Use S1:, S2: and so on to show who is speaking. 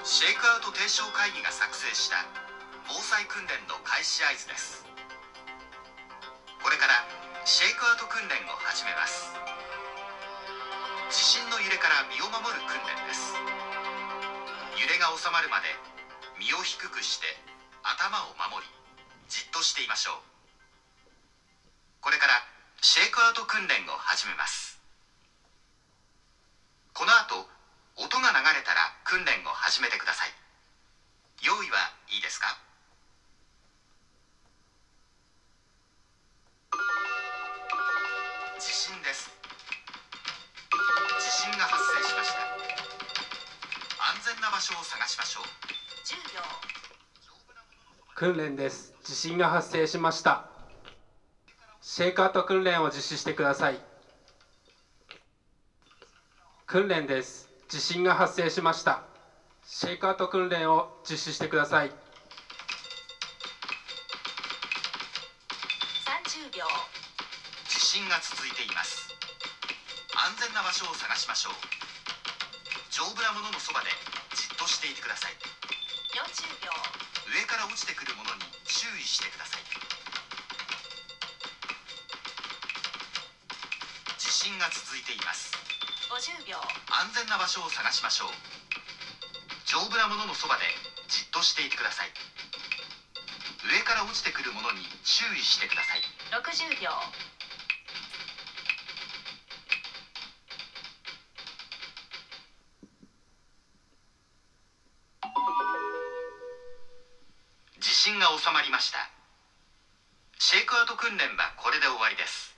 S1: シェイクアウト提唱会議が作成した防災訓練の開始合図です。これからシェイクアウト訓練を始めます。地震の揺れから身を守る訓練です。揺れが収まるまで身を低くして頭を守りじっとしていましょう。これからシェイクアウト訓練を始めます。この後音が流れたら訓練を始めてください。用意はいいですか？地震です。地震が発生しました。安全な場所を探しましょう。10秒。
S2: 訓練です。地震が発生しました。シェイクアウト訓練を実施してください。訓練です。地震が発生しました。シェイクアウト訓練を実施してください。
S1: 30秒。地震が続いています。安全な場所を探しましょう。丈夫なもののそばでじっとしていてください。40秒。上から落ちてくるものに注意してください。地震が続いています。50秒。安全な場所を探しましょう。丈夫なもののそばでじっとしていてください。上から落ちてくるものに注意してください。60秒。地震が収まりました。シェイクアウト訓練はこれで終わりです。